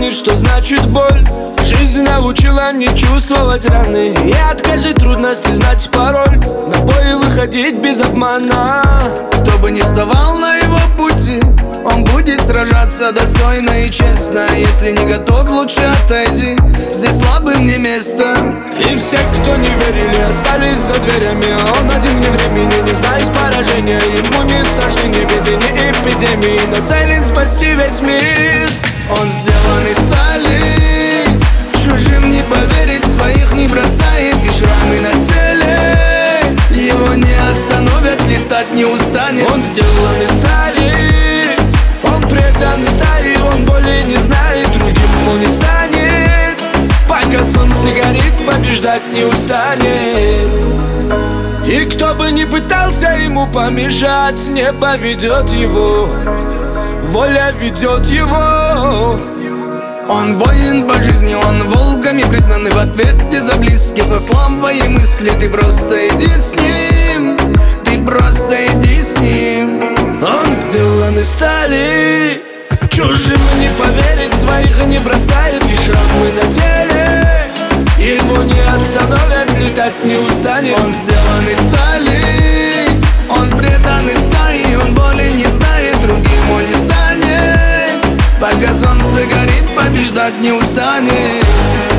помнит, что значит боль. Жизнь научила не чувствовать раны, и от каждой трудности знать пароль. На бой выходить без обмана. Кто бы ни вставал на его пути, он будет сражаться достойно и честно. Если не готов, лучше отойди, здесь слабым не место. И все, кто не верили, остались за дверями. Он один вне времени, не знает поражения. Ему не страшны ни беды, ни эпидемии, нацелен спасти весь мир. Он сделан из стали, чужим не поверить, своих не бросает. И шрамы на теле его не остановят, летать не устанет. Он сделан из стали, он предан стали, он боли не знает, другим он не станет. Пока солнце горит, побеждать не устанет. И кто бы ни пытался ему помешать, небо ведет его, воля ведет его. Он воин по жизни, он волками признанный в ответе за близких, за слабые мысли. Ты просто иди с ним, ты просто иди с ним. Он сделан из стали, чужим не поверить, своих не бросает. И шрамы на теле его не остановят, летать не устанет. Он сделан из стали, он предан из стаи, он боли не знает, другим он не станет. Пока солнце горит, побеждать не устанет.